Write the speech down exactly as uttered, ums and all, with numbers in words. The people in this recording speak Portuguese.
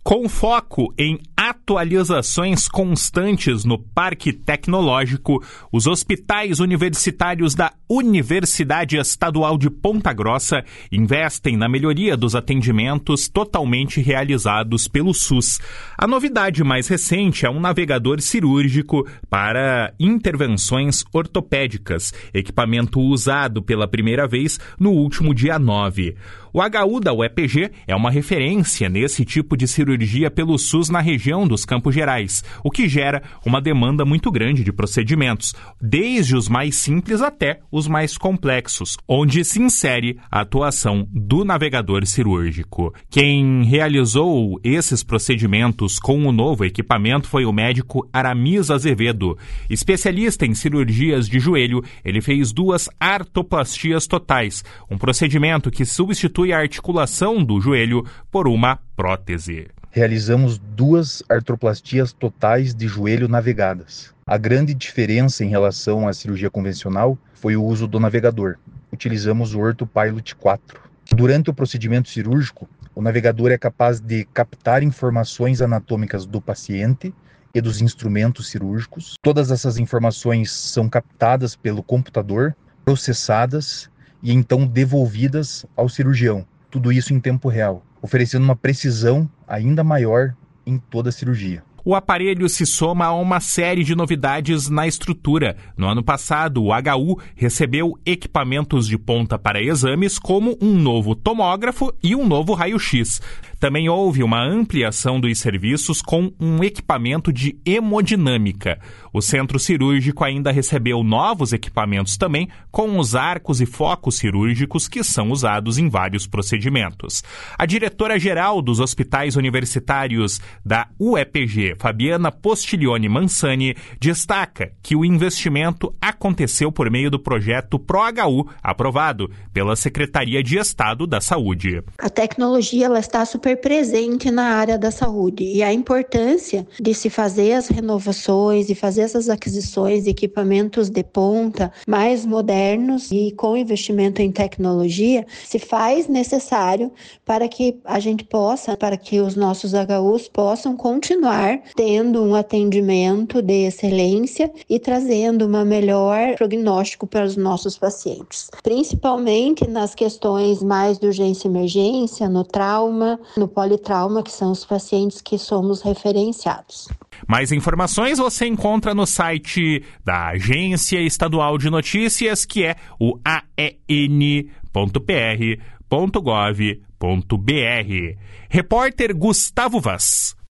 Com foco em atualizações constantes no Parque Tecnológico, os hospitais universitários da Universidade Estadual de Ponta Grossa investem na melhoria dos atendimentos totalmente realizados pelo SUS. A novidade mais recente é um navegador cirúrgico para intervenções ortopédicas, equipamento usado pela primeira vez no último dia nove. O H U da U E P G é uma referência nesse tipo de cirurgia pelo SUS na região dos Campos Gerais, o que gera uma demanda muito grande de procedimentos, desde os mais simples até os mais complexos, onde se insere a atuação do navegador cirúrgico. Quem realizou esses procedimentos com o novo equipamento foi o médico Aramis Azevedo. Especialista em cirurgias de joelho, ele fez duas artroplastias totais, um procedimento que substitui a articulação do joelho por uma prótese. Realizamos duas artroplastias totais de joelho navegadas. A grande diferença em relação à cirurgia convencional foi o uso do navegador. Utilizamos o OrthoPilot quatro. Durante o procedimento cirúrgico, o navegador é capaz de captar informações anatômicas do paciente e dos instrumentos cirúrgicos. Todas essas informações são captadas pelo computador, processadas e então devolvidas ao cirurgião. Tudo isso em tempo real, oferecendo uma precisão ainda maior em toda a cirurgia. O aparelho se soma a uma série de novidades na estrutura. No ano passado, o H U recebeu equipamentos de ponta para exames, como um novo tomógrafo e um novo raio-x. Também houve uma ampliação dos serviços com um equipamento de hemodinâmica. O centro cirúrgico ainda recebeu novos equipamentos também, com os arcos e focos cirúrgicos que são usados em vários procedimentos. A diretora-geral dos hospitais universitários da U E P G, Fabiana Postiglione Mansani, destaca que o investimento aconteceu por meio do projeto ProH U, aprovado pela Secretaria de Estado da Saúde. A tecnologia ela está super presente na área da saúde e a importância de se fazer as renovações e fazer essas aquisições de equipamentos de ponta mais modernos e com investimento em tecnologia se faz necessário para que a gente possa, para que os nossos H Us possam continuar tendo um atendimento de excelência e trazendo uma melhor prognóstico para os nossos pacientes, principalmente nas questões mais de urgência e emergência, no trauma, no politrauma, que são os pacientes que somos referenciados. Mais informações você encontra no site da Agência Estadual de Notícias, que é o a e n ponto p r ponto gov ponto b r. Repórter Gustavo Vaz.